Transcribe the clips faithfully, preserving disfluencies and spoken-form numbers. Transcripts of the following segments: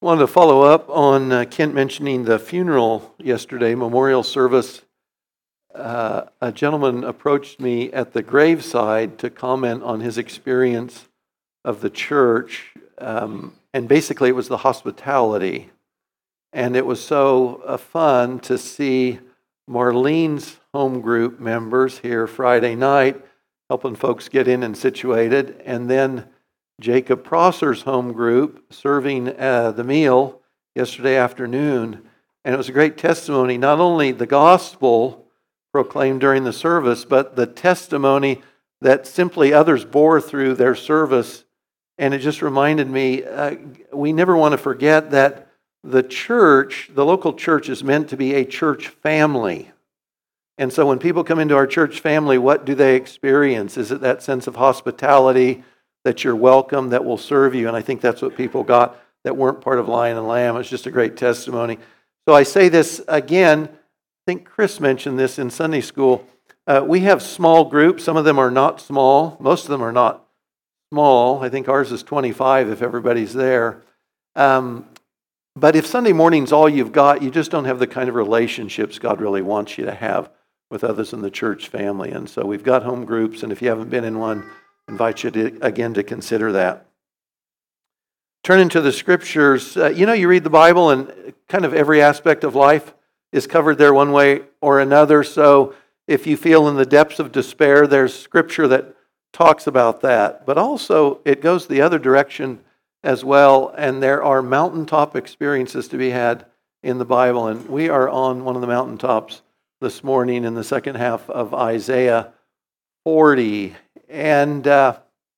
Wanted to follow up on uh, Kent mentioning the funeral yesterday, memorial service. Uh, a gentleman approached me at the graveside to comment on his experience of the church, um, and basically it was the hospitality. And it was so uh, fun to see Marlene's home group members here Friday night, helping folks get in and situated, and then Jacob Prosser's home group serving uh, the meal yesterday afternoon. And it was a great testimony, not only the gospel proclaimed during the service, but the testimony that simply others bore through their service. And it just reminded me, uh, we never want to forget that the church, the local church, is meant to be a church family. And so when people come into our church family, what do they experience? Is it that sense of hospitality, that you're welcome, that will serve you? And I think that's what people got that weren't part of Lion and Lamb. It's just a great testimony. So I say this again, I think Chris mentioned this in Sunday school. Uh, we have small groups. Some of them are not small. Most of them are not small. I think ours is twenty-five if everybody's there. Um, but if Sunday morning's all you've got, you just don't have the kind of relationships God really wants you to have with others in the church family. And so we've got home groups, and if you haven't been in one, I invite you to, again to consider that. Turning to the scriptures, uh, you know, you read the Bible and kind of every aspect of life is covered there one way or another. So if you feel in the depths of despair, there's scripture that talks about that. But also it goes the other direction as well. And there are mountaintop experiences to be had in the Bible. And we are on one of the mountaintops this morning in the second half of Isaiah forty. And uh,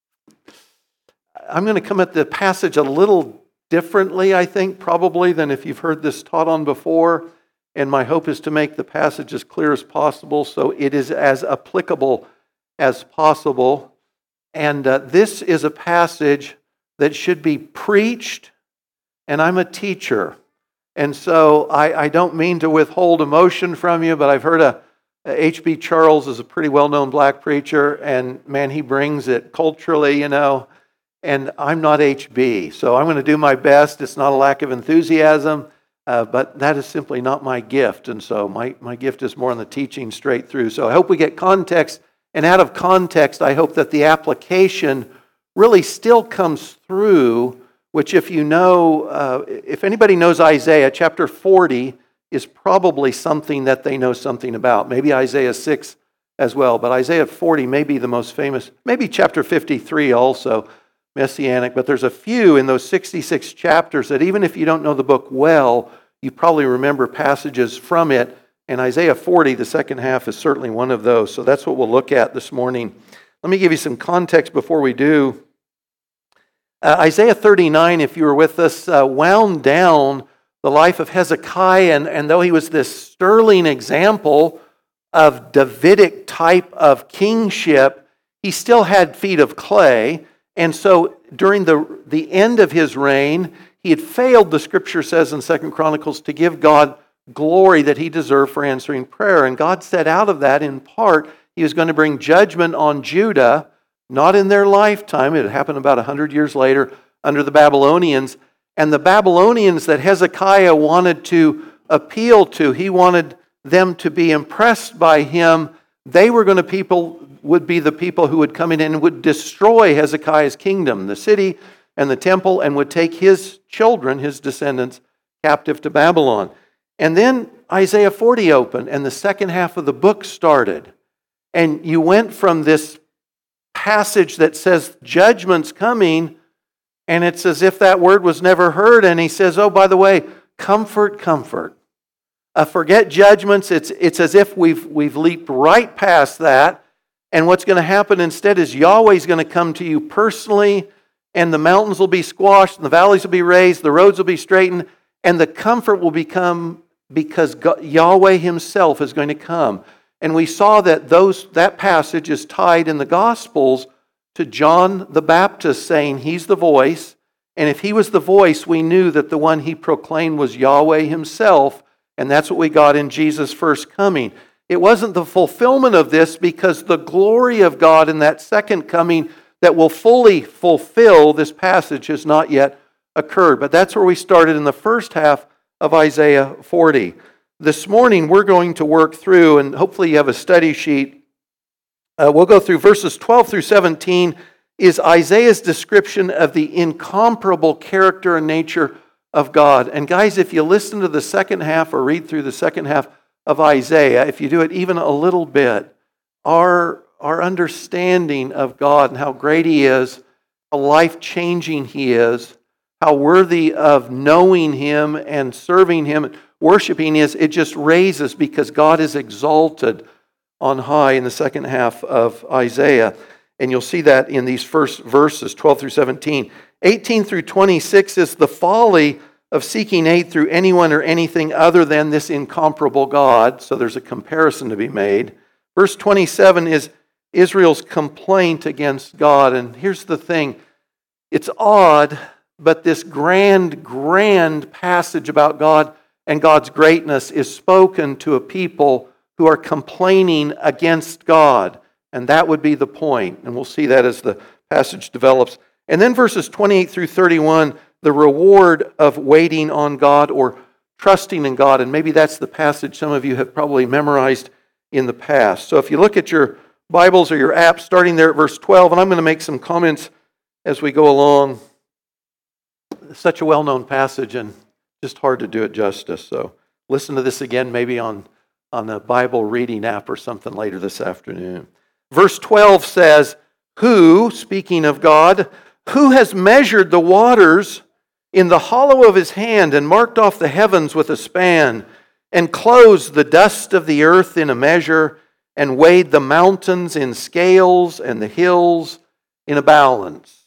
I'm going to come at the passage a little differently, I think, probably, than if you've heard this taught on before. And my hope is to make the passage as clear as possible so it is as applicable as possible. And uh, this is a passage that should be preached, and I'm a teacher. And so I, I don't mean to withhold emotion from you, but I've heard a H B Charles is a pretty well-known black preacher, and man, he brings it culturally, you know, and I'm not H B, so I'm going to do my best. It's not a lack of enthusiasm, uh, but that is simply not my gift, and so my, my gift is more on the teaching straight through. So I hope we get context, and out of context, I hope that the application really still comes through, which if you know, uh, if anybody knows Isaiah, chapter forty, is probably something that they know something about. Maybe Isaiah six as well, but Isaiah forty may be the most famous. Maybe chapter fifty-three also, Messianic, but there's a few in those sixty-six chapters that even if you don't know the book well, you probably remember passages from it, and Isaiah forty, the second half, is certainly one of those. So that's what we'll look at this morning. Let me give you some context before we do. Uh, Isaiah thirty-nine, if you were with us, uh, wound down the life of Hezekiah, and, and though he was this sterling example of Davidic type of kingship, he still had feet of clay. And so during the, the end of his reign, he had failed, the scripture says in Second Chronicles, to give God glory that he deserved for answering prayer. And God said out of that, in part, he was going to bring judgment on Judah, not in their lifetime. It happened about one hundred years later under the Babylonians. And the Babylonians that Hezekiah wanted to appeal to, he wanted them to be impressed by him. They were going to people would be the people who would come in and would destroy Hezekiah's kingdom, the city and the temple, and would take his children, his descendants, captive to Babylon. And then Isaiah forty opened, and the second half of the book started. And you went from this passage that says judgment's coming, and it's as if that word was never heard. And he says, oh, by the way, comfort, comfort. Uh, forget judgments. It's, it's as if we've, we've leaped right past that. And what's going to happen instead is Yahweh's going to come to you personally, and the mountains will be squashed, and the valleys will be raised, the roads will be straightened, and the comfort will become because God, Yahweh himself is going to come. And we saw that those that passage is tied in the Gospels to John the Baptist saying he's the voice. And if he was the voice, we knew that the one he proclaimed was Yahweh himself. And that's what we got in Jesus' first coming. It wasn't the fulfillment of this because the glory of God in that second coming that will fully fulfill this passage has not yet occurred. But that's where we started in the first half of Isaiah forty. This morning we're going to work through, and hopefully you have a study sheet. Uh, we'll go through verses twelve through seventeen is Isaiah's description of the incomparable character and nature of God. And guys, if you listen to the second half or read through the second half of Isaiah, if you do it even a little bit, our, our understanding of God and how great He is, how life-changing He is, how worthy of knowing Him and serving Him, worshiping is, it just raises because God is exalted on high in the second half of Isaiah. And you'll see that in these first verses, twelve through seventeen. eighteen through twenty-six is the folly of seeking aid through anyone or anything other than this incomparable God. So there's a comparison to be made. Verse twenty-seven is Israel's complaint against God. And here's the thing. It's odd, but this grand, grand passage about God and God's greatness is spoken to a people who are complaining against God. And that would be the point. And we'll see that as the passage develops. And then verses twenty-eight through thirty-one, the reward of waiting on God or trusting in God. And maybe that's the passage some of you have probably memorized in the past. So if you look at your Bibles or your apps, starting there at verse twelve, and I'm going to make some comments as we go along. Such a well-known passage and just hard to do it justice. So listen to this again, maybe on, on a Bible reading app or something later this afternoon. Verse twelve says, who, speaking of God, who has measured the waters in the hollow of his hand and marked off the heavens with a span and closed the dust of the earth in a measure and weighed the mountains in scales and the hills in a balance.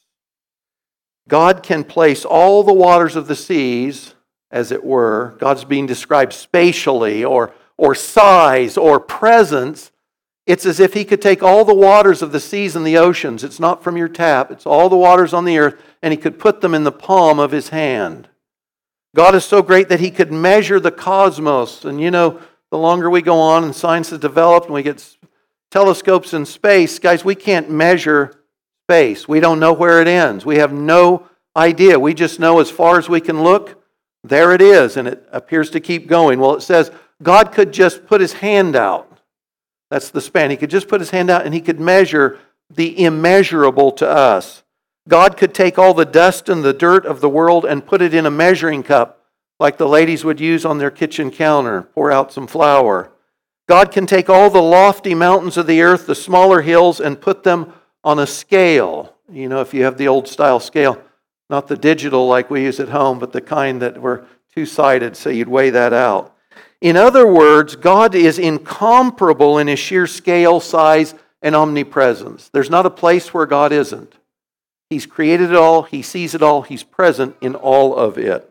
God can place all the waters of the seas, as it were. God's being described spatially or, or size or presence. It's as if He could take all the waters of the seas and the oceans. It's not from your tap. It's all the waters on the earth, and He could put them in the palm of His hand. God is so great that He could measure the cosmos. And you know, the longer we go on and science has developed and we get telescopes in space, guys, we can't measure space. We don't know where it ends. We have no idea. We just know as far as we can look, there it is, and it appears to keep going. Well, it says God could just put His hand out. That's the span. He could just put His hand out and He could measure the immeasurable to us. God could take all the dust and the dirt of the world and put it in a measuring cup like the ladies would use on their kitchen counter, pour out some flour. God can take all the lofty mountains of the earth, the smaller hills, and put them on a scale. You know, if you have the old style scale, not the digital like we use at home, but the kind that were two-sided, so you'd weigh that out. In other words, God is incomparable in His sheer scale, size, and omnipresence. There's not a place where God isn't. He's created it all, He sees it all, He's present in all of it.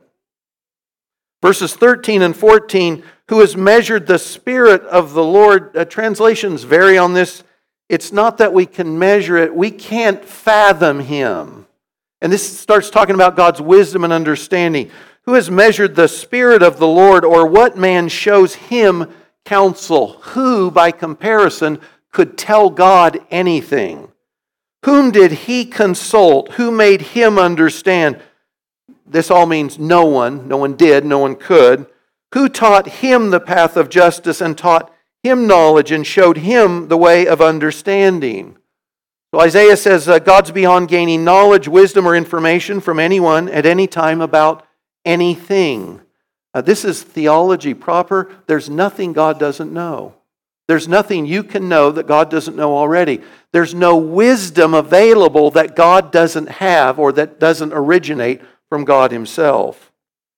Verses thirteen and fourteen, who has measured the Spirit of the Lord. Uh, translations vary on this. It's not that we can measure it, we can't fathom Him. And this starts talking about God's wisdom and understanding. Who has measured the Spirit of the Lord, or what man shows Him counsel? Who, by comparison, could tell God anything? Whom did He consult? Who made Him understand? This all means no one. No one did. No one could. Who taught Him the path of justice and taught Him knowledge and showed Him the way of understanding? So Isaiah says uh, God's beyond gaining knowledge, wisdom, or information from anyone at any time about anything. Uh, this is theology proper. There's nothing God doesn't know. There's nothing you can know that God doesn't know already. There's no wisdom available that God doesn't have or that doesn't originate from God Himself.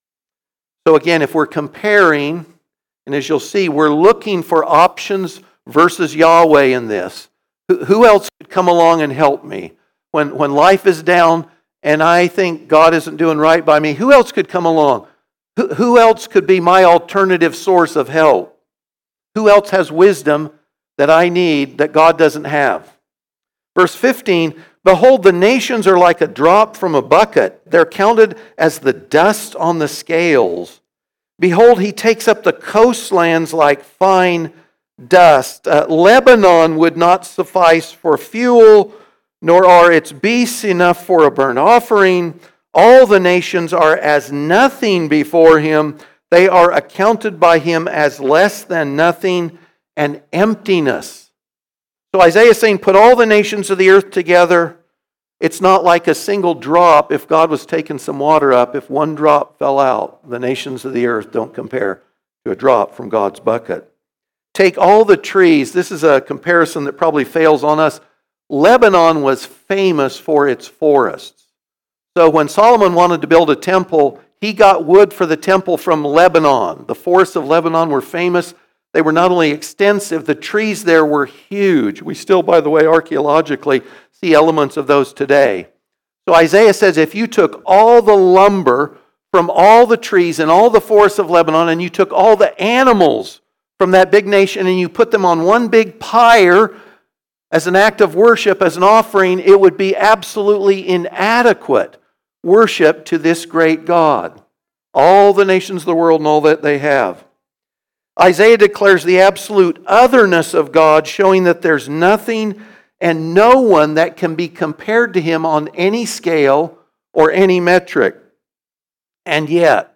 So again, if we're comparing, and as you'll see, we're looking for options versus Yahweh in this. Who else could come along and help me? When, when life is down and I think God isn't doing right by me, who else could come along? Who, who else could be my alternative source of help? Who else has wisdom that I need that God doesn't have? Verse fifteen, behold, the nations are like a drop from a bucket. They're counted as the dust on the scales. Behold, He takes up the coastlands like fine dust. Uh, Lebanon would not suffice for fuel, nor are its beasts enough for a burnt offering. All the nations are as nothing before him. They are accounted by him as less than nothing and emptiness. So Isaiah is saying, put all the nations of the earth together. It's not like a single drop. If God was taking some water up, if one drop fell out, the nations of the earth don't compare to a drop from God's bucket. Take all the trees. This is a comparison that probably fails on us. Lebanon was famous for its forests. So when Solomon wanted to build a temple, he got wood for the temple from Lebanon. The forests of Lebanon were famous. They were not only extensive, the trees there were huge. We still, by the way, archaeologically see elements of those today. So Isaiah says, if you took all the lumber from all the trees and all the forests of Lebanon, and you took all the animals from that big nation, and you put them on one big pyre as an act of worship, as an offering, it would be absolutely inadequate worship to this great God. All the nations of the world and all that they have. Isaiah declares the absolute otherness of God, showing that there's nothing and no one that can be compared to him on any scale or any metric. And yet,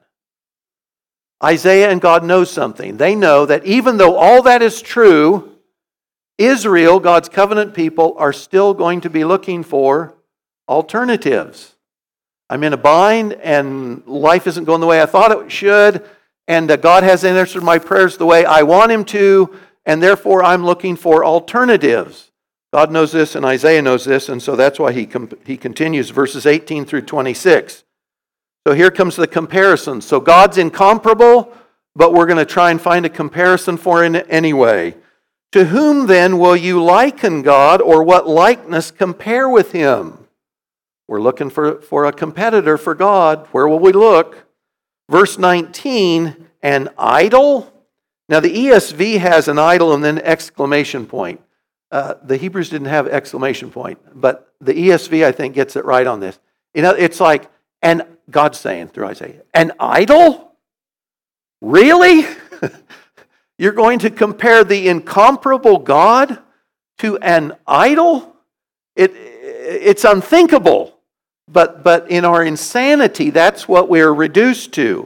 Isaiah and God know something. They know that even though all that is true, Israel, God's covenant people, are still going to be looking for alternatives. I'm in a bind and life isn't going the way I thought it should, and uh, God hasn't answered my prayers the way I want him to, and therefore I'm looking for alternatives. God knows this and Isaiah knows this, and so that's why he, com- he continues verses eighteen through twenty-six. So here comes the comparison. So God's incomparable, but we're going to try and find a comparison for him anyway. To whom then will you liken God, or what likeness compare with him? We're looking for, for a competitor for God. Where will we look? Verse nineteen, an idol? Now the E S V has an idol and then exclamation point. Uh, the Hebrews didn't have exclamation point, but the E S V, I think, gets it right on this. You know, it's like, and God's saying through Isaiah, an idol? Really? You're going to compare the incomparable God to an idol? It, it's unthinkable. But, but in our insanity, that's what we're reduced to.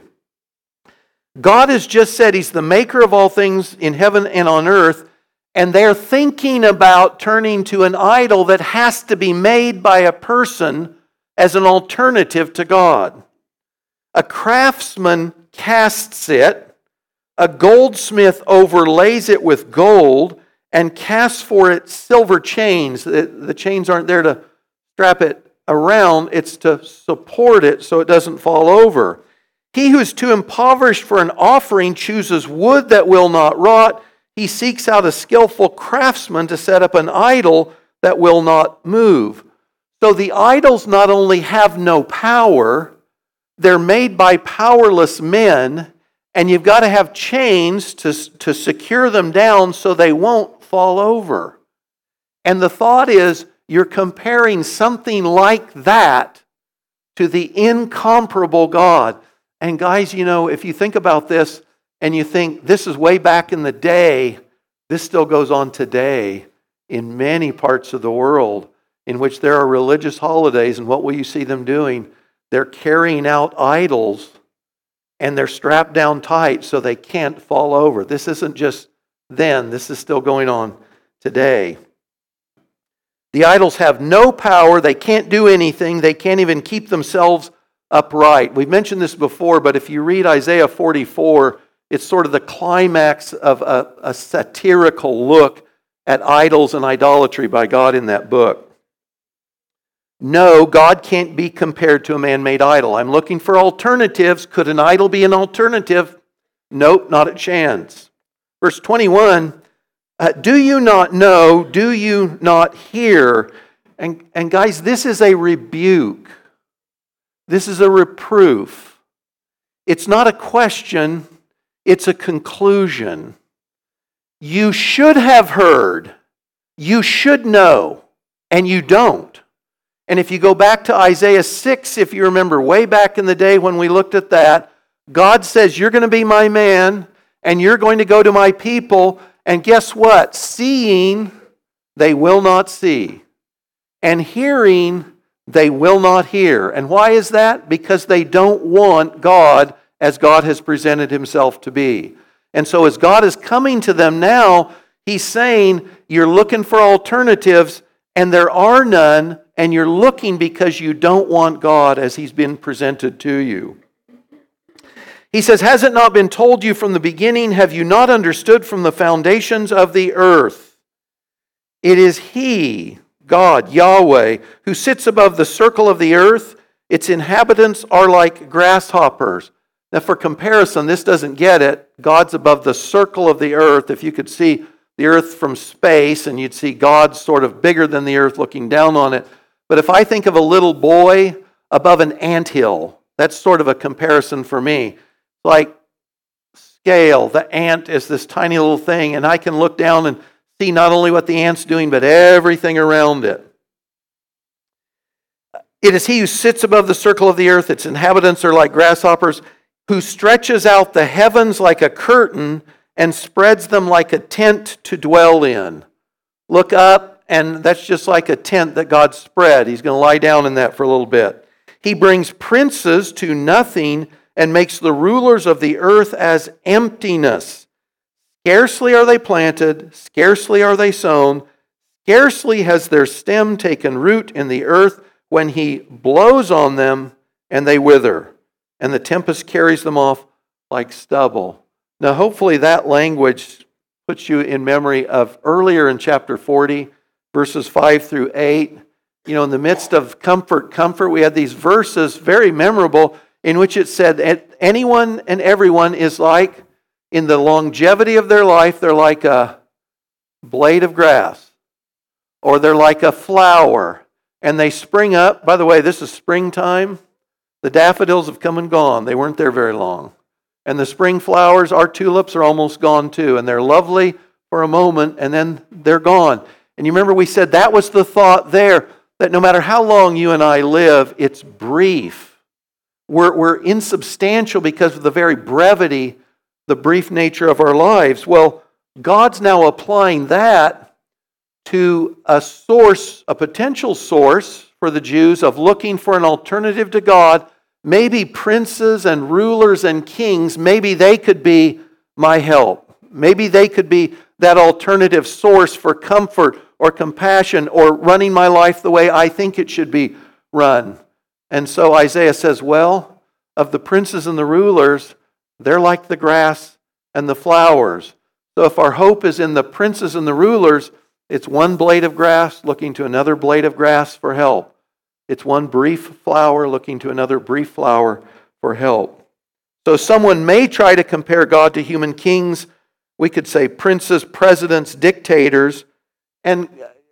God has just said he's the maker of all things in heaven and on earth, and they're thinking about turning to an idol that has to be made by a person as an alternative to God. A craftsman casts it, a goldsmith overlays it with gold, and casts for it silver chains. The, the chains aren't there to strap it around, it's to support it so it doesn't fall over. He who is too impoverished for an offering chooses wood that will not rot. He seeks out a skillful craftsman to set up an idol that will not move. So the idols not only have no power, they're made by powerless men, and you've got to have chains to, to secure them down so they won't fall over. And the thought is, you're comparing something like that to the incomparable God. And guys, you know, if you think about this and you think this is way back in the day, this still goes on today in many parts of the world in which there are religious holidays. And what will you see them doing? They're carrying out idols and they're strapped down tight so they can't fall over. This isn't just then, this is still going on today. The idols have no power, they can't do anything, they can't even keep themselves upright. We've mentioned this before, but if you read Isaiah forty-four, it's sort of the climax of a, a satirical look at idols and idolatry by God in that book. No, God can't be compared to a man-made idol. I'm looking for alternatives. Could an idol be an alternative? Nope, not a chance. Verse twenty-one, Uh, do you not know? Do you not hear? And, and guys, this is a rebuke. This is a reproof. It's not a question. It's a conclusion. You should have heard. You should know. And you don't. And if you go back to Isaiah six, if you remember way back in the day when we looked at that, God says, you're going to be my man, and you're going to go to my people. And guess what? Seeing, they will not see. And hearing, They will not hear. And why is that? Because they don't want God as God has presented himself to be. And so as God is coming to them now, he's saying, you're looking for alternatives, and there are none, and you're looking because you don't want God as he's been presented to you. He says, has it not been told you from the beginning? Have you not understood from the foundations of the earth? It is he, God, Yahweh, who sits above the circle of the earth. Its inhabitants are like grasshoppers. Now, for comparison, this doesn't get it. God's above the circle of the earth. If you could see the earth from space, and you'd see God sort of bigger than the earth looking down on it. But if I think of a little boy above an anthill, that's sort of a comparison for me. Like scale, the ant is this tiny little thing, and I can look down and see not only what the ant's doing, but everything around it. It is he who sits above the circle of the earth. Its inhabitants are like grasshoppers, who stretches out the heavens like a curtain and spreads them like a tent to dwell in. Look up, and that's just like a tent that God spread. He's going to lie down in that for a little bit. He brings princes to nothing and makes the rulers of the earth as emptiness. Scarcely are they planted, scarcely are they sown, scarcely has their stem taken root in the earth when he blows on them and they wither, and the tempest carries them off like stubble. Now, hopefully that language puts you in memory of earlier in chapter forty, verses five through eight. You know, in the midst of comfort, comfort, we had these verses, very memorable, in which it said, anyone and everyone is like, in the longevity of their life, they're like a blade of grass, or they're like a flower, and they spring up. By the way, this is springtime. The daffodils have come and gone. They weren't there very long. And the spring flowers, our tulips, are almost gone too. And they're lovely for a moment, and then they're gone. And you remember we said that was the thought there, that no matter how long you and I live, it's brief. We're, we're insubstantial because of the very brevity, the brief nature of our lives. Well, God's now applying that to a source, a potential source for the Jews of looking for an alternative to God. Maybe princes and rulers and kings, maybe they could be my help. Maybe they could be that alternative source for comfort or compassion or running my life the way I think it should be run. And so Isaiah says, well, of the princes and the rulers, they're like the grass and the flowers. So if our hope is in the princes and the rulers, it's one blade of grass looking to another blade of grass for help. It's one brief flower looking to another brief flower for help. So someone may try to compare God to human kings. We could say princes, presidents, dictators. And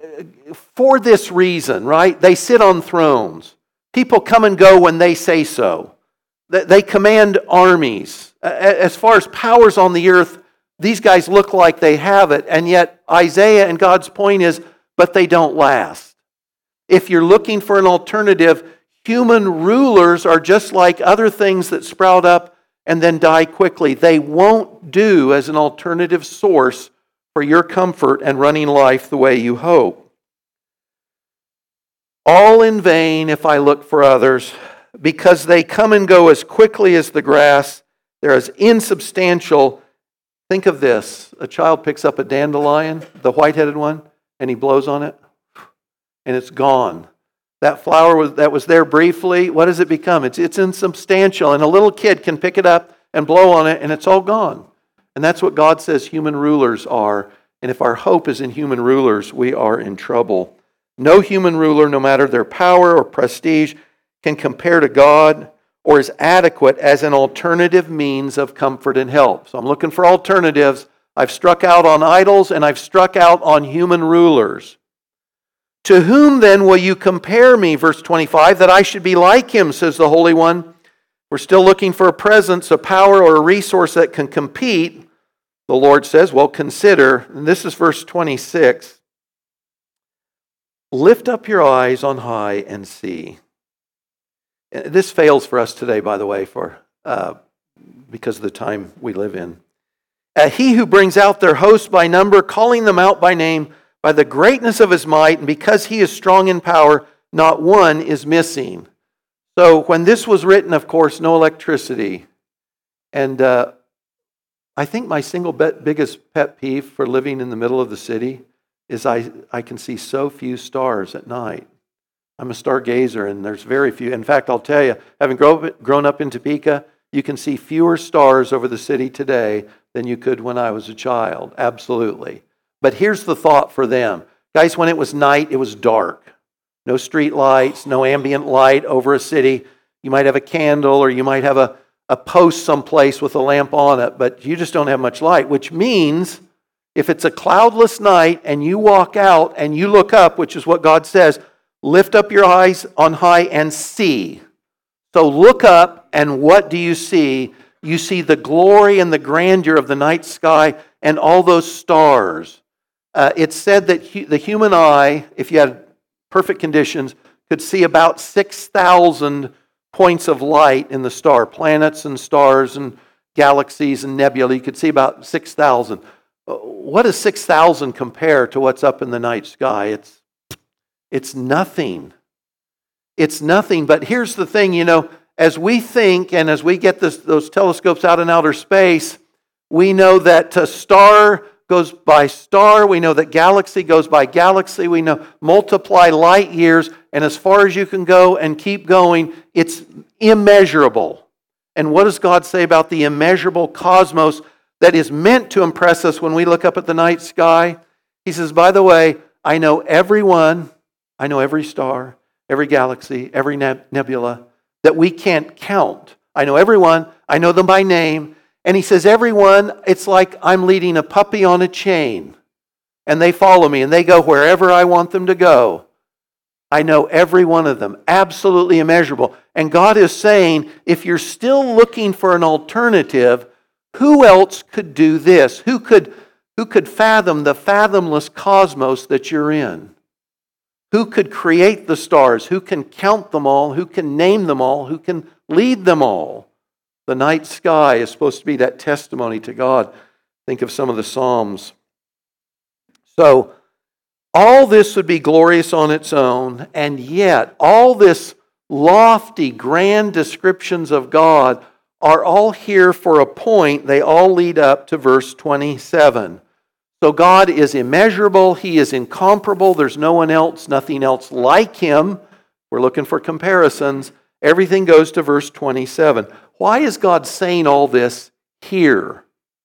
for this reason, right? They sit on thrones. People come and go when they say so. They command armies. As far as powers on the earth, these guys look like they have it. And yet Isaiah and God's point is, but they don't last. If you're looking for an alternative, human rulers are just like other things that sprout up and then die quickly. They won't do as an alternative source for your comfort and running life the way you hope. All in vain if I look for others, because they come and go as quickly as the grass. They're as insubstantial. Think of this. A child picks up a dandelion, the white-headed one, and he blows on it, and it's gone. That flower was, that was there briefly, what does it become? It's, it's insubstantial, and a little kid can pick it up and blow on it, and it's all gone. And that's what God says human rulers are. And if our hope is in human rulers, we are in trouble. No human ruler, no matter their power or prestige, can compare to God or is adequate as an alternative means of comfort and help. So I'm looking for alternatives. I've struck out on idols and I've struck out on human rulers. To whom then will you compare me, verse twenty-five, that I should be like him, says the Holy One. We're still looking for a presence, a power, or a resource that can compete. The Lord says, well, consider, and this is verse twenty-six, lift up your eyes on high and see. This fails for us today, by the way, for uh, because of the time we live in. Uh, he who brings out their host by number, calling them out by name, by the greatness of his might, and because he is strong in power, not one is missing. So when this was written, of course, no electricity. And uh, I think my single bet, biggest pet peeve for living in the middle of the city is I, I can see so few stars at night. I'm a stargazer, and there's very few. In fact, I'll tell you, having grow, grown up in Topeka, you can see fewer stars over the city today than you could when I was a child. Absolutely. But here's the thought for them. Guys, when it was night, it was dark. No street lights, no ambient light over a city. You might have a candle, or you might have a, a post someplace with a lamp on it, but you just don't have much light, which means if it's a cloudless night and you walk out and you look up, which is what God says, lift up your eyes on high and see. So look up, and what do you see? You see the glory and the grandeur of the night sky and all those stars. Uh, it's said that hu- the human eye, if you had perfect conditions, could see about six thousand points of light in the star, planets and stars and galaxies and nebulae. You could see about six thousand. What does six thousand compare to what's up in the night sky? It's It's nothing. It's nothing. But here's the thing, you know, as we think and as we get this, those telescopes out in outer space, we know that a star goes by star. We know that galaxy goes by galaxy. We know multiply light years, and as far as you can go and keep going, it's immeasurable. And what does God say about the immeasurable cosmos that is meant to impress us when we look up at the night sky? He says, by the way, I know everyone. I know every star, every galaxy, every nebula that we can't count. I know everyone. I know them by name. And he says, everyone, it's like I'm leading a puppy on a chain. And they follow me and they go wherever I want them to go. I know every one of them. Absolutely immeasurable. And God is saying, if you're still looking for an alternative, who else could do this? Who could, who could fathom the fathomless cosmos that you're in? Who could create the stars? Who can count them all? Who can name them all? Who can lead them all? The night sky is supposed to be that testimony to God. Think of some of the Psalms. So, all this would be glorious on its own, and yet all this lofty, grand descriptions of God are all here for a point. They all lead up to verse twenty-seven. So God is immeasurable. He is incomparable. There's no one else, nothing else like Him. We're looking for comparisons. Everything goes to verse twenty-seven. Why is God saying all this here?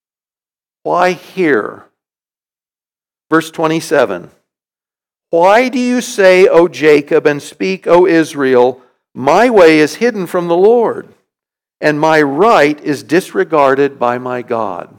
Why here? Verse twenty-seven. Why do you say, O Jacob, and speak, O Israel, my way is hidden from the Lord, and my right is disregarded by my God?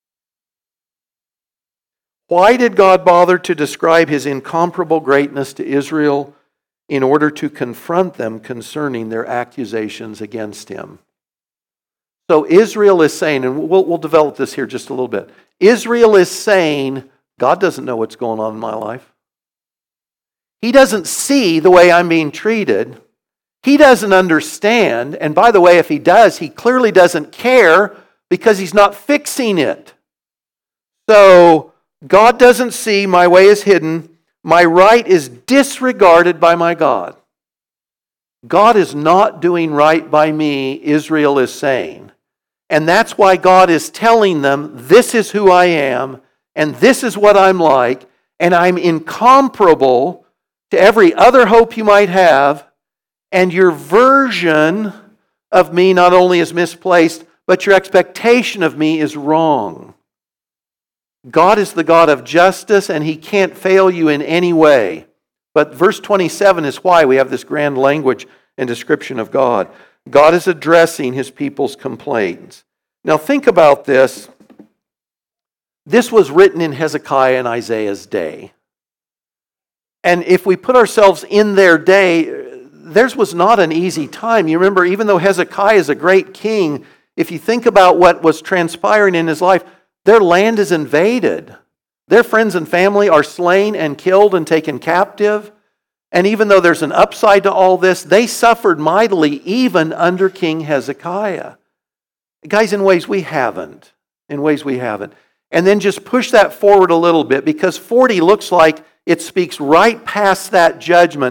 Why did God bother to describe His incomparable greatness to Israel? In order to confront them concerning their accusations against Him. So Israel is saying, and we'll, we'll develop this here just a little bit. Israel is saying, God doesn't know what's going on in my life. He doesn't see the way I'm being treated. He doesn't understand. And by the way, if He does, He clearly doesn't care because He's not fixing it. So God doesn't see, my way is hidden. My right is disregarded by my God. God is not doing right by me, Israel is saying. And that's why God is telling them, this is who I am, and this is what I'm like, and I'm incomparable to every other hope you might have, and your version of me not only is misplaced, but your expectation of me is wrong. God is the God of justice, and He can't fail you in any way. But verse twenty-seven is why we have this grand language and description of God. God is addressing His people's complaints. Now think about this. This was written in Hezekiah and Isaiah's day. And if we put ourselves in their day, theirs was not an easy time. You remember, even though Hezekiah is a great king, if you think about what was transpiring in his life, their land is invaded. Their friends and family are slain and killed and taken captive. And even though there's an upside to all this, they suffered mightily even under King Hezekiah. Guys, in ways we haven't. In ways we haven't. And then just push that forward a little bit, because forty looks like it speaks right past that judgment.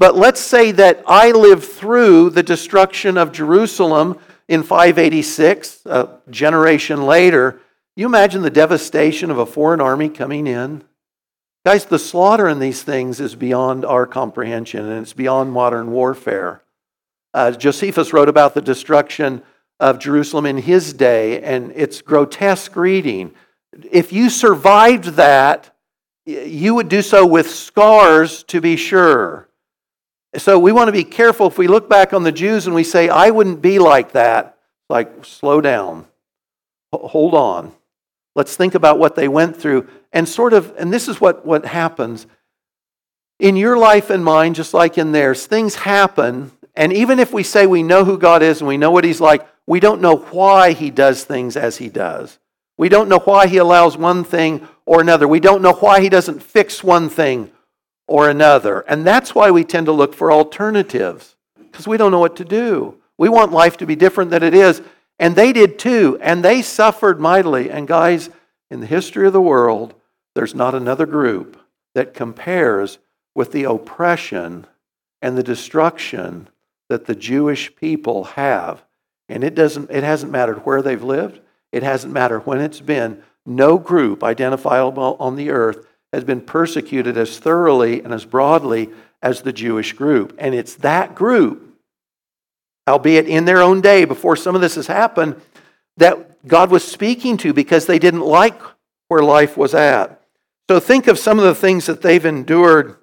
But let's say that I lived through the destruction of Jerusalem in five eighty-six, a generation later. You imagine the devastation of a foreign army coming in? Guys, the slaughter in these things is beyond our comprehension, and it's beyond modern warfare. Uh, Josephus wrote about the destruction of Jerusalem in his day, and it's grotesque reading. If you survived that, you would do so with scars, to be sure. So we want to be careful if we look back on the Jews and we say, I wouldn't be like that. Like, slow down. Hold on. Let's think about what they went through. And sort of, and this is what, what happens. In your life and mine, just like in theirs, things happen. And even if we say we know who God is and we know what He's like, we don't know why He does things as He does. We don't know why He allows one thing or another. We don't know why He doesn't fix one thing or another. And that's why we tend to look for alternatives, because we don't know what to do. We want life to be different than it is. And they did too. And they suffered mightily. And guys, in the history of the world, there's not another group that compares with the oppression and the destruction that the Jewish people have. And it doesn't, it hasn't mattered where they've lived. It hasn't mattered when it's been. No group identifiable on the earth has been persecuted as thoroughly and as broadly as the Jewish group. And it's that group, albeit in their own day, before some of this has happened, that God was speaking to because they didn't like where life was at. So think of some of the things that they've endured.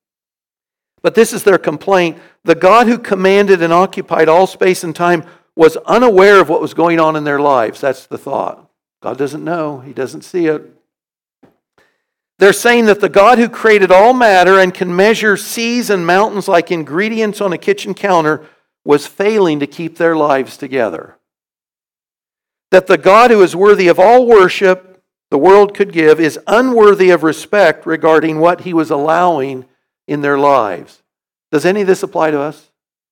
But this is their complaint. The God who commanded and occupied all space and time was unaware of what was going on in their lives. That's the thought. God doesn't know. He doesn't see it. They're saying that the God who created all matter and can measure seas and mountains like ingredients on a kitchen counter was failing to keep their lives together. That the God who is worthy of all worship the world could give is unworthy of respect regarding what He was allowing in their lives. Does any of this apply to us?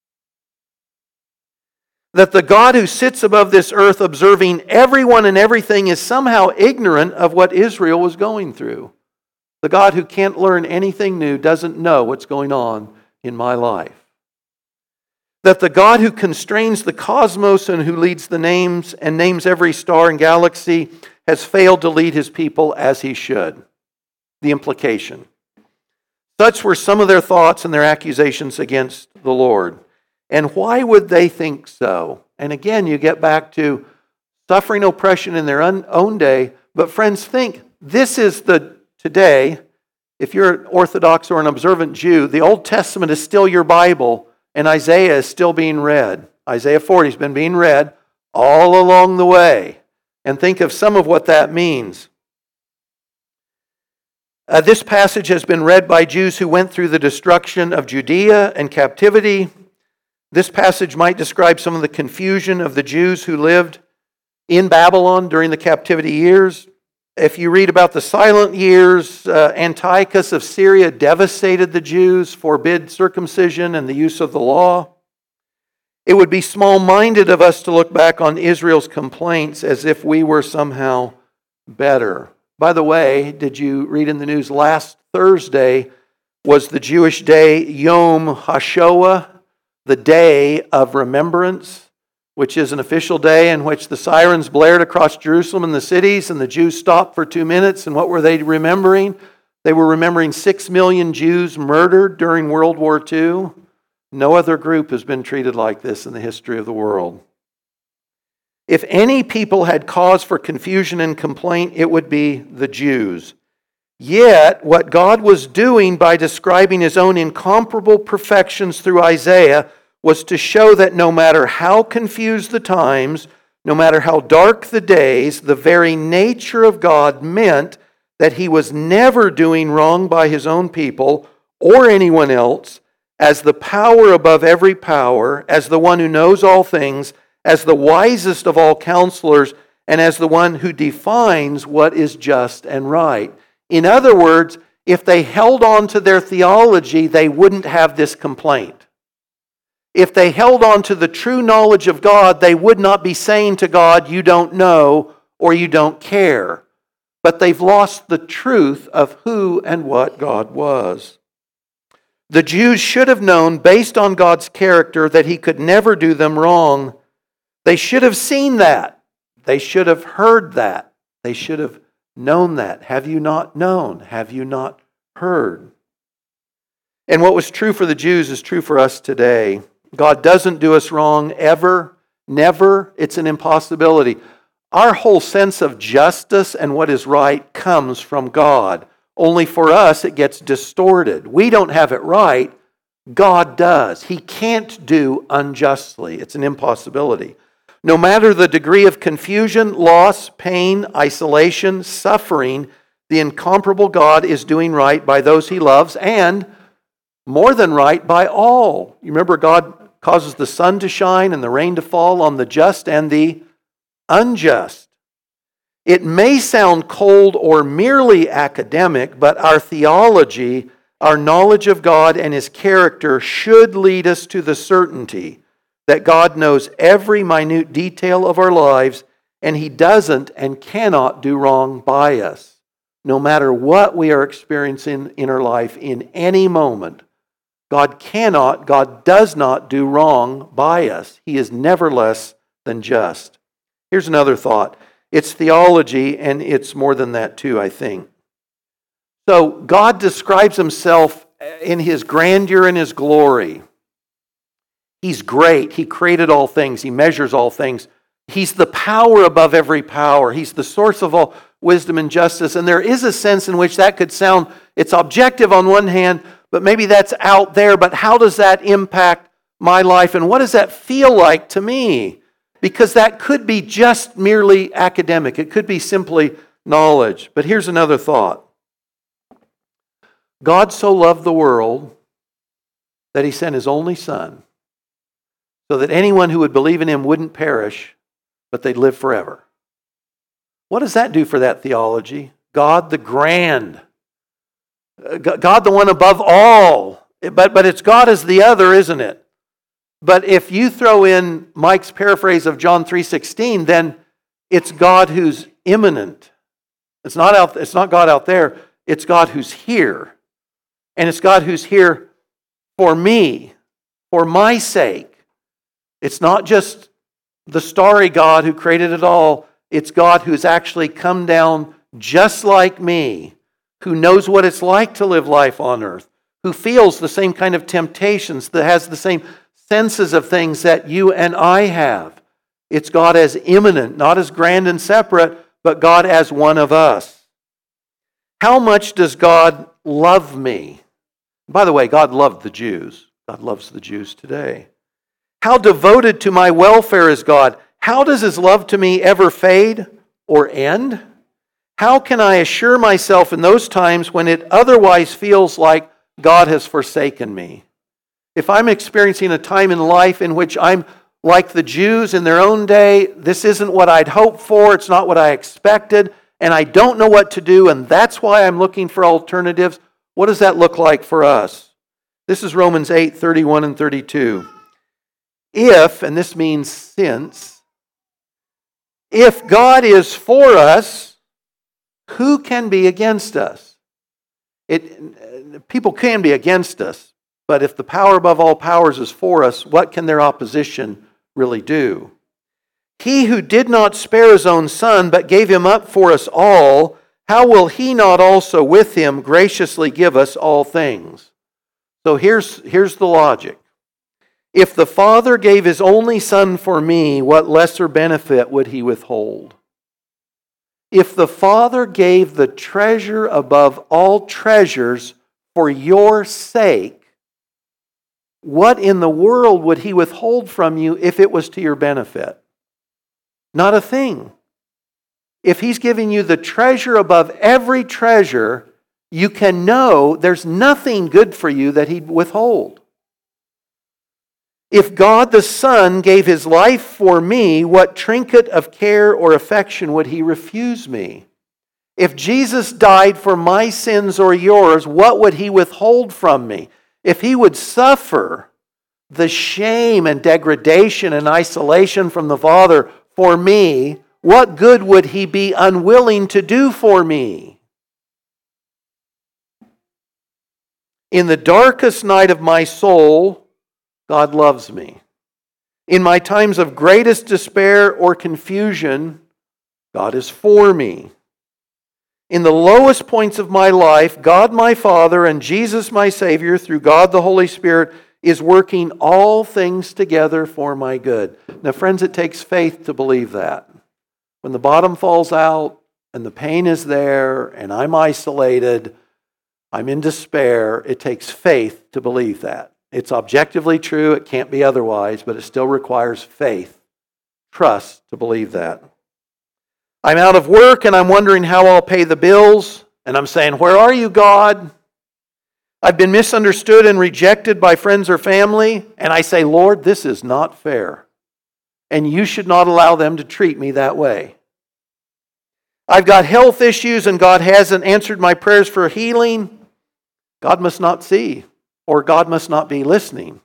That the God who sits above this earth observing everyone and everything is somehow ignorant of what Israel was going through. The God who can't learn anything new doesn't know what's going on in my life. That the God who constrains the cosmos and who leads the names and names every star and galaxy has failed to lead His people as He should. The implication. Such were some of their thoughts and their accusations against the Lord. And why would they think so? And again, you get back to suffering oppression in their own day. But friends, think, this is the today, if you're an Orthodox or an observant Jew, the Old Testament is still your Bible, and Isaiah is still being read. Isaiah forty has been being read all along the way. And think of some of what that means. Uh, this passage has been read by Jews who went through the destruction of Judea and captivity. This passage might describe some of the confusion of the Jews who lived in Babylon during the captivity years. If you read about the silent years, uh, Antiochus of Syria devastated the Jews, forbid circumcision and the use of the law. It would be small-minded of us to look back on Israel's complaints as if we were somehow better. By the way, did you read in the news last Thursday was the Jewish day Yom HaShoah, the day of remembrance, which is an official day in which the sirens blared across Jerusalem and the cities, and the Jews stopped for two minutes. And what were they remembering? They were remembering six million Jews murdered during World War Two. No other group has been treated like this in the history of the world. If any people had cause for confusion and complaint, it would be the Jews. Yet, what God was doing by describing His own incomparable perfections through Isaiah was to show that no matter how confused the times, no matter how dark the days, the very nature of God meant that He was never doing wrong by His own people or anyone else, as the power above every power, as the one who knows all things, as the wisest of all counselors, and as the one who defines what is just and right. In other words, if they held on to their theology, they wouldn't have this complaint. If they held on to the true knowledge of God, they would not be saying to God, you don't know or you don't care. But they've lost the truth of who and what God was. The Jews should have known, based on God's character, that He could never do them wrong. They should have seen that. They should have heard that. They should have known that. Have you not known? Have you not heard? And what was true for the Jews is true for us today. God doesn't do us wrong ever, never. It's an impossibility. Our whole sense of justice and what is right comes from God. Only for us it gets distorted. We don't have it right. God does. He can't do unjustly. It's an impossibility. No matter the degree of confusion, loss, pain, isolation, suffering, the incomparable God is doing right by those He loves, and more than right by all. You remember, God causes the sun to shine and the rain to fall on the just and the unjust. It may sound cold or merely academic, but our theology, our knowledge of God and His character should lead us to the certainty that God knows every minute detail of our lives, and He doesn't and cannot do wrong by us. No matter what we are experiencing in our life in any moment, God cannot, God does not do wrong by us. He is never less than just. Here's another thought. It's theology, and it's more than that too, I think. So God describes Himself in His grandeur and His glory. He's great. He created all things. He measures all things. He's the power above every power. He's the source of all wisdom and justice. And there is a sense in which that could sound, it's objective on one hand, but maybe that's out there. But how does that impact my life? And what does that feel like to me? Because that could be just merely academic. It could be simply knowledge. But here's another thought. God so loved the world that He sent His only Son, so that anyone who would believe in Him wouldn't perish, but they'd live forever. What does that do for that theology? God the grand. God the one above all. But, but it's God as the other, isn't it? But if you throw in Mike's paraphrase of John three sixteen, then it's God who's immanent. It's not out, it's not God out there. It's God who's here. And it's God who's here for me, for my sake. It's not just the starry God who created it all. It's God who's actually come down just like me, who knows what it's like to live life on earth, who feels the same kind of temptations, that has the same senses of things that you and I have. It's God as immanent, not as grand and separate, but God as one of us. How much does God love me? By the way, God loved the Jews. God loves the Jews today. How devoted to my welfare is God? How does His love to me ever fade or end? How can I assure myself in those times when it otherwise feels like God has forsaken me? If I'm experiencing a time in life in which I'm like the Jews in their own day, this isn't what I'd hoped for, it's not what I expected, and I don't know what to do, and that's why I'm looking for alternatives, what does that look like for us? This is Romans eight, thirty-one and thirty-two. If, and this means since, if God is for us, who can be against us? It, people can be against us, but if the power above all powers is for us, what can their opposition really do? He who did not spare His own Son, but gave Him up for us all, how will He not also with Him graciously give us all things? So here's, here's the logic. If the Father gave His only Son for me, what lesser benefit would He withhold? If the Father gave the treasure above all treasures for your sake, what in the world would He withhold from you if it was to your benefit? Not a thing. If He's giving you the treasure above every treasure, you can know there's nothing good for you that He'd withhold. If God the Son gave His life for me, what trinket of care or affection would He refuse me? If Jesus died for my sins or yours, what would He withhold from me? If He would suffer the shame and degradation and isolation from the Father for me, what good would He be unwilling to do for me? In the darkest night of my soul, God loves me. In my times of greatest despair or confusion, God is for me. In the lowest points of my life, God my Father and Jesus my Savior, through God the Holy Spirit, is working all things together for my good. Now, friends, it takes faith to believe that. When the bottom falls out and the pain is there and I'm isolated, I'm in despair, it takes faith to believe that. It's objectively true, it can't be otherwise, but it still requires faith, trust to believe that. I'm out of work and I'm wondering how I'll pay the bills. And I'm saying, where are you, God? I've been misunderstood and rejected by friends or family. And I say, Lord, this is not fair. And you should not allow them to treat me that way. I've got health issues and God hasn't answered my prayers for healing. God must not see, or God must not be listening.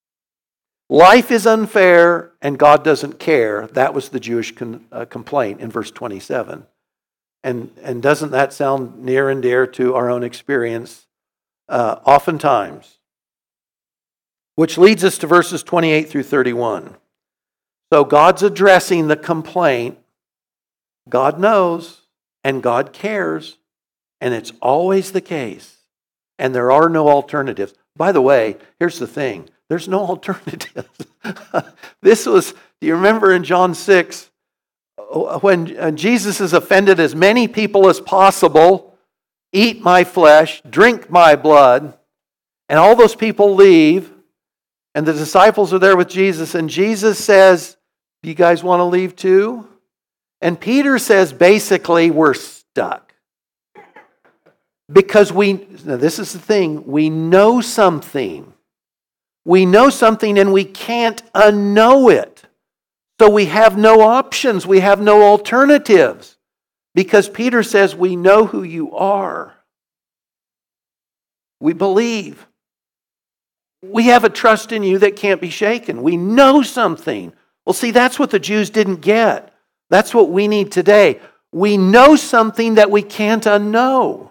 Life is unfair and God doesn't care. That was the Jewish con, uh, complaint in verse twenty-seven. And, and doesn't that sound near and dear to our own experience uh, oftentimes? Which leads us to verses twenty-eight through thirty-one. So God's addressing the complaint. God knows and God cares, and it's always the case. And there are no alternatives. By the way, here's the thing. There's no alternatives. This was, do you remember in John six, when Jesus is offended as many people as possible, eat my flesh, drink my blood, and all those people leave, and the disciples are there with Jesus, and Jesus says, do you guys want to leave too? And Peter says, basically, we're stuck. Because we, now this is the thing, we know something. We know something and we can't unknow it. So we have no options. We have no alternatives. Because Peter says, we know who you are. We believe. We have a trust in you that can't be shaken. We know something. Well, see, that's what the Jews didn't get. That's what we need today. We know something that we can't unknow.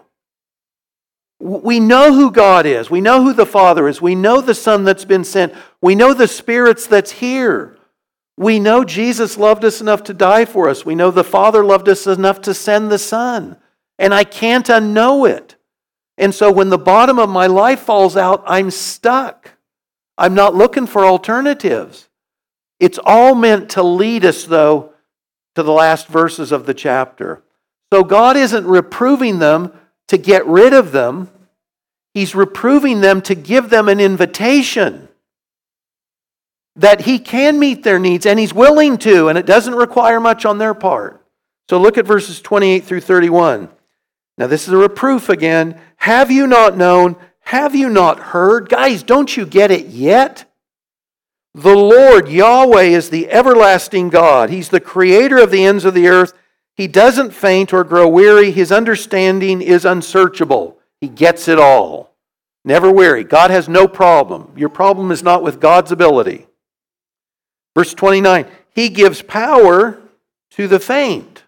We know who God is. We know who the Father is. We know the Son that's been sent. We know the Spirit's that's here. We know Jesus loved us enough to die for us. We know the Father loved us enough to send the Son. And I can't unknow it. And so when the bottom of my life falls out, I'm stuck. I'm not looking for alternatives. It's all meant to lead us, though, to the last verses of the chapter. So God isn't reproving them to get rid of them. He's reproving them to give them an invitation that He can meet their needs, and He's willing to, and it doesn't require much on their part. So look at verses twenty-eight through thirty-one. Now this is a reproof again. Have you not known? Have you not heard? Guys, don't you get it yet? The Lord Yahweh is the everlasting God. He's the creator of the ends of the earth. He doesn't faint or grow weary. His understanding is unsearchable. He gets it all. Never weary. God has no problem. Your problem is not with God's ability. Verse twenty-nine, He gives power to the faint.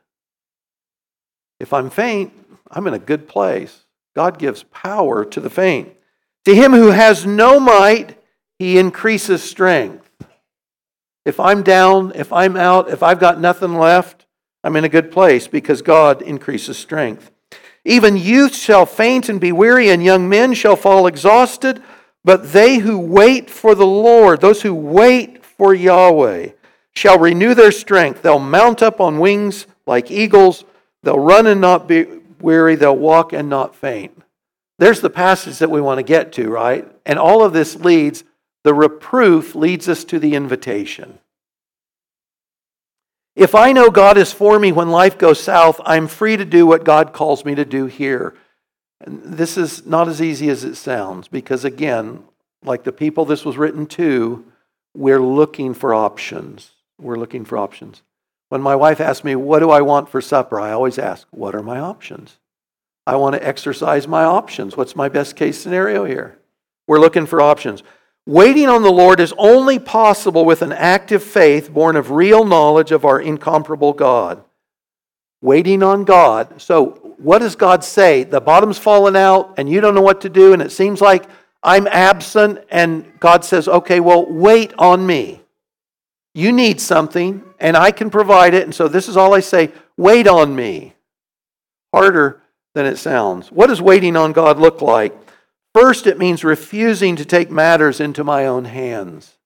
If I'm faint, I'm in a good place. God gives power to the faint. To him who has no might, He increases strength. If I'm down, if I'm out, if I've got nothing left, I'm in a good place because God increases strength. Even youth shall faint and be weary, and young men shall fall exhausted. But they who wait for the Lord, those who wait for Yahweh, shall renew their strength. They'll mount up on wings like eagles. They'll run and not be weary. They'll walk and not faint. There's the passage that we want to get to, right? And all of this leads, the reproof leads us to the invitation. If I know God is for me when life goes south, I'm free to do what God calls me to do here. And this is not as easy as it sounds because, again, like the people this was written to, we're looking for options. We're looking for options. When my wife asks me, what do I want for supper? I always ask, what are my options? I want to exercise my options. What's my best case scenario here? We're looking for options. Waiting on the Lord is only possible with an active faith born of real knowledge of our incomparable God. Waiting on God. So what does God say? The bottom's fallen out and you don't know what to do and it seems like I'm absent, and God says, okay, well, wait on me. You need something, and I can provide it, and so this is all I say, wait on me. Harder than it sounds. What does waiting on God look like? First, it means refusing to take matters into my own hands,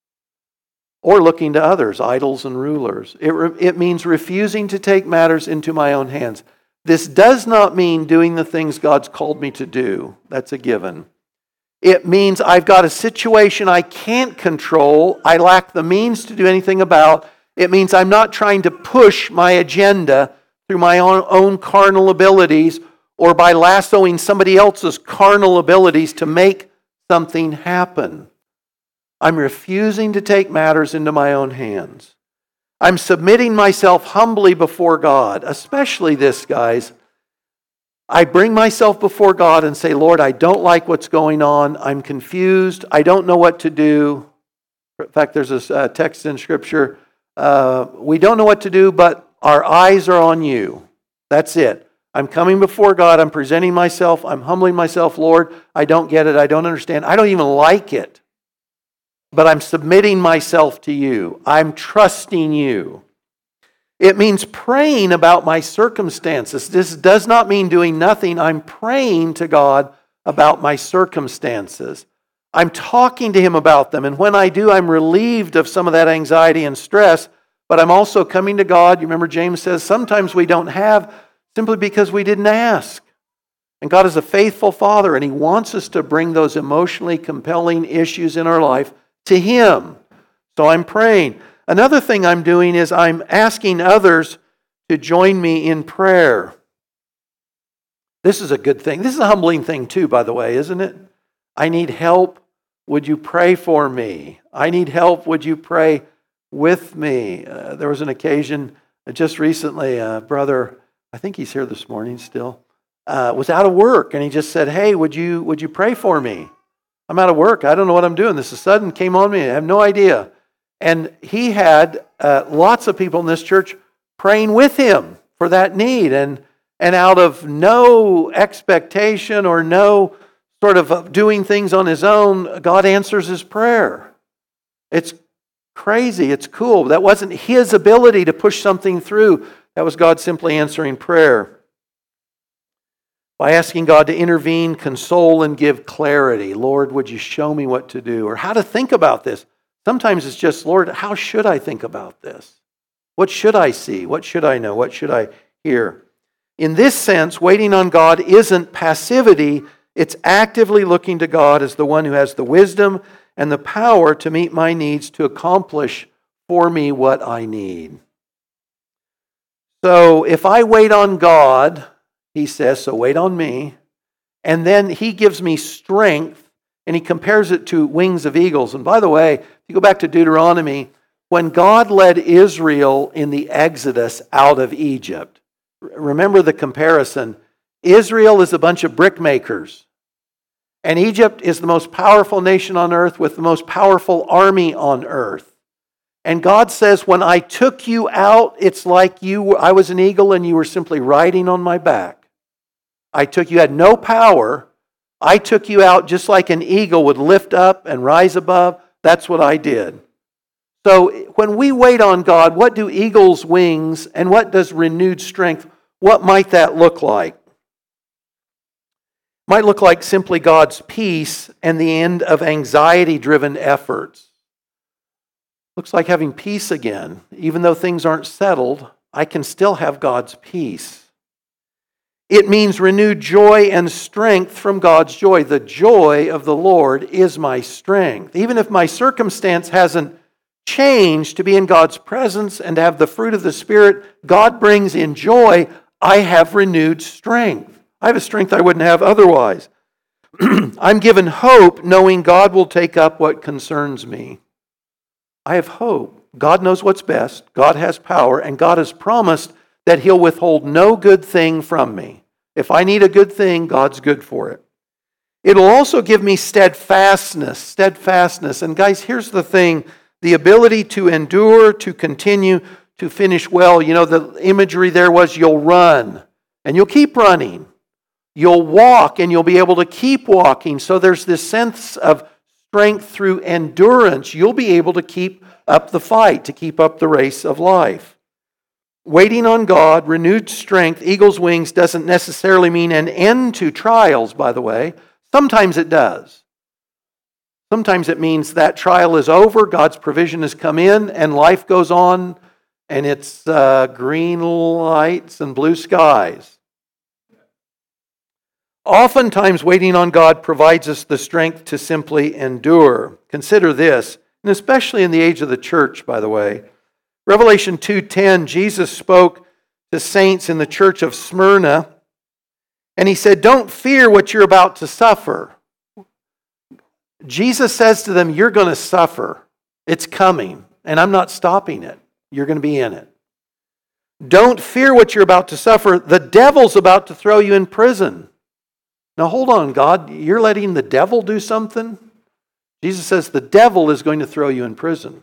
or looking to others, idols and rulers. It, re- it means refusing to take matters into my own hands. This does not mean doing the things God's called me to do. That's a given. It means I've got a situation I can't control, I lack the means to do anything about. It means I'm not trying to push my agenda through my own, own carnal abilities or by lassoing somebody else's carnal abilities to make something happen. I'm refusing to take matters into my own hands. I'm submitting myself humbly before God, especially this, guys. I bring myself before God and say, Lord, I don't like what's going on. I'm confused. I don't know what to do. In fact, there's a uh, text in Scripture. Uh, we don't know what to do, but our eyes are on you. That's it. I'm coming before God. I'm presenting myself. I'm humbling myself. Lord, I don't get it. I don't understand. I don't even like it. But I'm submitting myself to you. I'm trusting you. It means praying about my circumstances. This does not mean doing nothing. I'm praying to God about my circumstances. I'm talking to Him about them. And when I do, I'm relieved of some of that anxiety and stress. But I'm also coming to God. You remember James says, sometimes we don't have simply because we didn't ask. And God is a faithful Father, and He wants us to bring those emotionally compelling issues in our life to Him. So I'm praying. Another thing I'm doing is I'm asking others to join me in prayer. This is a good thing. This is a humbling thing too, by the way, isn't it? I need help. Would you pray for me? I need help. Would you pray with me? Uh, there was an occasion just recently, a brother, I think he's here this morning still, uh, was out of work, and he just said, hey, would you, would you pray for me? I'm out of work. I don't know what I'm doing. This is sudden, came on me. I have no idea. And he had uh, lots of people in this church praying with him for that need. And, and out of no expectation or no sort of doing things on his own, God answers his prayer. It's crazy. It's cool. That wasn't his ability to push something through. That was God simply answering prayer. By asking God to intervene, console, and give clarity. Lord, would you show me what to do or how to think about this? Sometimes it's just, Lord, how should I think about this? What should I see? What should I know? What should I hear? In this sense, waiting on God isn't passivity. It's actively looking to God as the one who has the wisdom and the power to meet my needs, to accomplish for me what I need. So if I wait on God, He says, so wait on me, and then He gives me strength, and He compares it to wings of eagles. And by the way, if you go back to Deuteronomy, when God led Israel in the Exodus out of Egypt, remember the comparison. Israel is a bunch of brick makers, and Egypt is the most powerful nation on earth with the most powerful army on earth. And God says, when I took you out, it's like you were, I was an eagle and you were simply riding on my back. I took you, had no power. I took you out just like an eagle would lift up and rise above. That's what I did. So when we wait on God, what do eagles' wings and what does renewed strength, what might that look like? It might look like simply God's peace and the end of anxiety-driven efforts. Looks like having peace again. Even though things aren't settled, I can still have God's peace. It means renewed joy and strength from God's joy. The joy of the Lord is my strength. Even if my circumstance hasn't changed, to be in God's presence and to have the fruit of the Spirit God brings in joy, I have renewed strength. I have a strength I wouldn't have otherwise. I'm given hope knowing God will take up what concerns me. I have hope. God knows what's best. God has power, and God has promised that He'll withhold no good thing from me. If I need a good thing, God's good for it. It'll also give me steadfastness, steadfastness. And guys, here's the thing, the ability to endure, to continue, to finish well. You know, the imagery there was you'll run, and you'll keep running. You'll walk and you'll be able to keep walking. So there's this sense of strength through endurance. You'll be able to keep up the fight, to keep up the race of life. Waiting on God, renewed strength, eagle's wings doesn't necessarily mean an end to trials, by the way. Sometimes it does. Sometimes it means that trial is over, God's provision has come in, and life goes on, and it's uh, green lights and blue skies. Oftentimes, waiting on God provides us the strength to simply endure. Consider this, and especially in the age of the church, by the way. Revelation two ten, Jesus spoke to saints in the church of Smyrna, and he said, "Don't fear what you're about to suffer." Jesus says to them, you're going to suffer. It's coming, and I'm not stopping it. You're going to be in it. Don't fear what you're about to suffer. The devil's about to throw you in prison. Now hold on, God. You're letting the devil do something? Jesus says the devil is going to throw you in prison.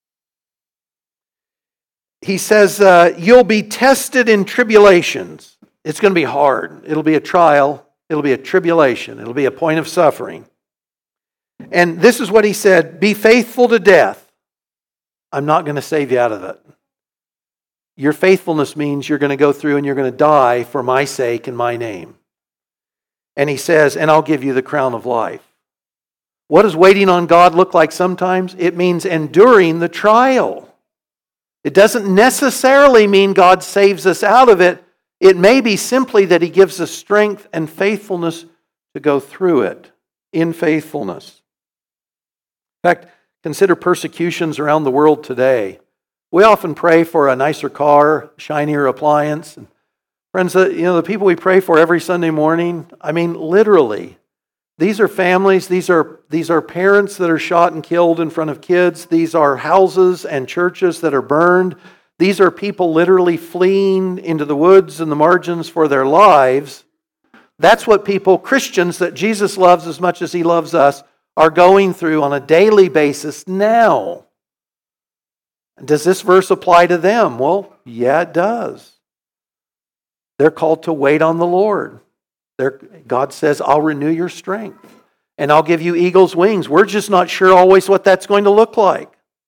He says uh, you'll be tested in tribulations. It's going to be hard. It'll be a trial. It'll be a tribulation. It'll be a point of suffering. And this is what he said, be faithful to death. I'm not going to save you out of it. Your faithfulness means you're going to go through and you're going to die for my sake and my name. And he says, and I'll give you the crown of life. What does waiting on God look like sometimes? It means enduring the trial. It doesn't necessarily mean God saves us out of it. It may be simply that he gives us strength and faithfulness to go through it in faithfulness. In fact, consider persecutions around the world today. We often pray for a nicer car, shinier appliance. And friends, you know, the people we pray for every Sunday morning, I mean, literally, these are families, these are, these are parents that are shot and killed in front of kids. These are houses and churches that are burned. These are people literally fleeing into the woods and the margins for their lives. That's what people, Christians that Jesus loves as much as he loves us, are going through on a daily basis now. Does this verse apply to them? Well, yeah, it does. They're called to wait on the Lord. They're, God says, I'll renew your strength and I'll give you eagle's wings. We're just not sure always what that's going to look like.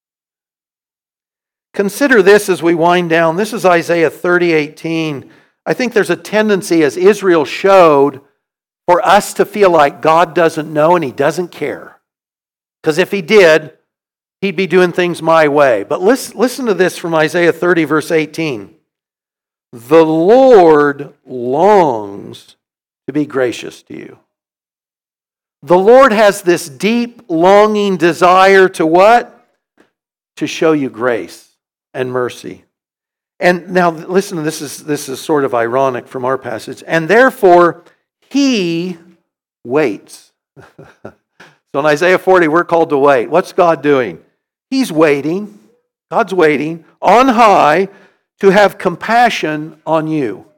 Consider this as we wind down. This is Isaiah thirty eighteen. I think there's a tendency, as Israel showed, for us to feel like God doesn't know and he doesn't care. Because if he did, he'd be doing things my way. But listen, listen to this from Isaiah thirty, verse eighteen. The Lord longs to be gracious to you. The Lord has this deep, longing desire to what? To show you grace and mercy. And now listen, this is this is sort of ironic from our passage. And therefore, he waits. So in Isaiah forty, we're called to wait. What's God doing? He's waiting. God's waiting on high to have compassion on you.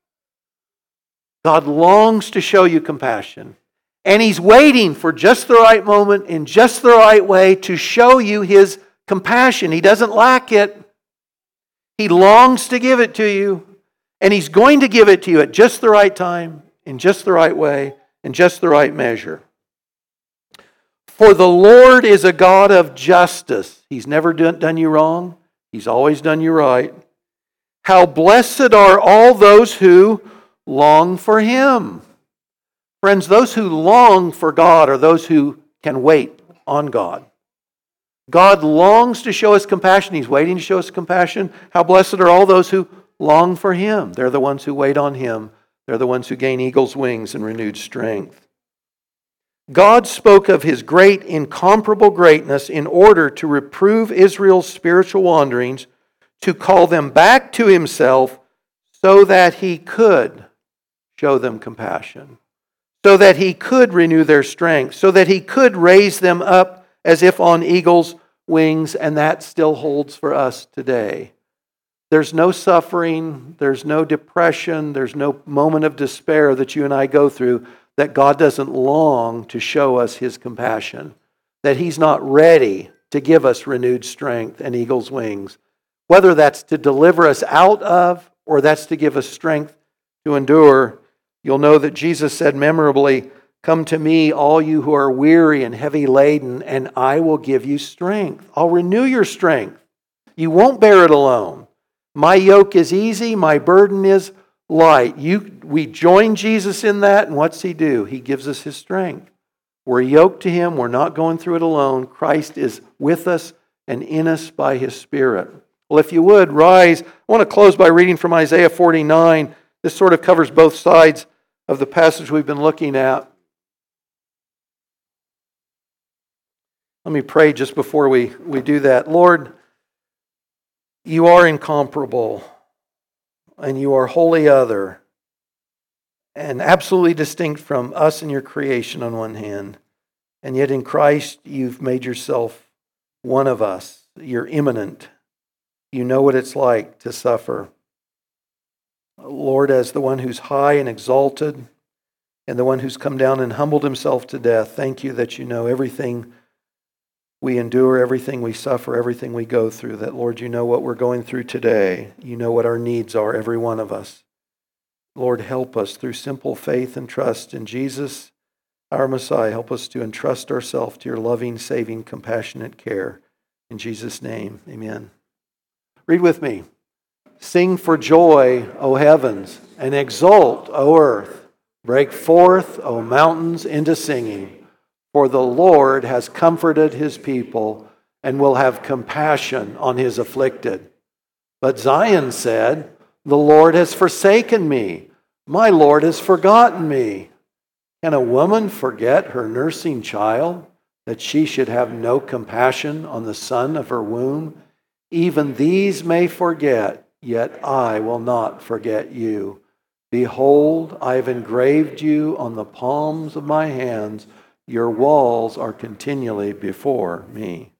God longs to show you compassion. And he's waiting for just the right moment in just the right way to show you his compassion. He doesn't lack it. He longs to give it to you. And he's going to give it to you at just the right time, in just the right way, in just the right measure. For the Lord is a God of justice. He's never done, done you wrong. He's always done you right. How blessed are all those who long for him. Friends, those who long for God are those who can wait on God. God longs to show us compassion. He's waiting to show us compassion. How blessed are all those who long for him. They're the ones who wait on him. They're the ones who gain eagle's wings and renewed strength. God spoke of his great, incomparable greatness in order to reprove Israel's spiritual wanderings, to call them back to himself so that he could show them compassion, so that he could renew their strength, so that he could raise them up as if on eagle's wings, and that still holds for us today. There's no suffering, there's no depression, there's no moment of despair that you and I go through that God doesn't long to show us his compassion, that he's not ready to give us renewed strength and eagle's wings, whether that's to deliver us out of or that's to give us strength to endure. You'll know that Jesus said memorably, "Come to me, all you who are weary and heavy laden, and I will give you strength. I'll renew your strength. You won't bear it alone. My yoke is easy, my burden is light." You, we join Jesus in that, and what's he do? He gives us his strength. We're yoked to him. We're not going through it alone. Christ is with us and in us by his Spirit. Well, if you would, rise. I want to close by reading from Isaiah forty-nine. This sort of covers both sides of the passage we've been looking at. Let me pray just before we, we do that. Lord, you are incomparable, and you are wholly other, and absolutely distinct from us and your creation on one hand. And yet in Christ, you've made yourself one of us. You're immanent. You know what it's like to suffer. Lord, as the one who's high and exalted, and the one who's come down and humbled himself to death, thank you that you know everything we endure, everything we suffer, everything we go through. That, Lord, you know what we're going through today. You know what our needs are, every one of us. Lord, help us through simple faith and trust in Jesus, our Messiah. Help us to entrust ourselves to your loving, saving, compassionate care. In Jesus' name, amen. Read with me. Sing for joy, O heavens, and exult, O earth. Break forth, O mountains, into singing. For the Lord has comforted his people and will have compassion on his afflicted. But Zion said, "The Lord has forsaken me. My Lord has forgotten me." Can a woman forget her nursing child, that she should have no compassion on the son of her womb? Even these may forget, yet I will not forget you. Behold, I have engraved you on the palms of my hands. Your walls are continually before me.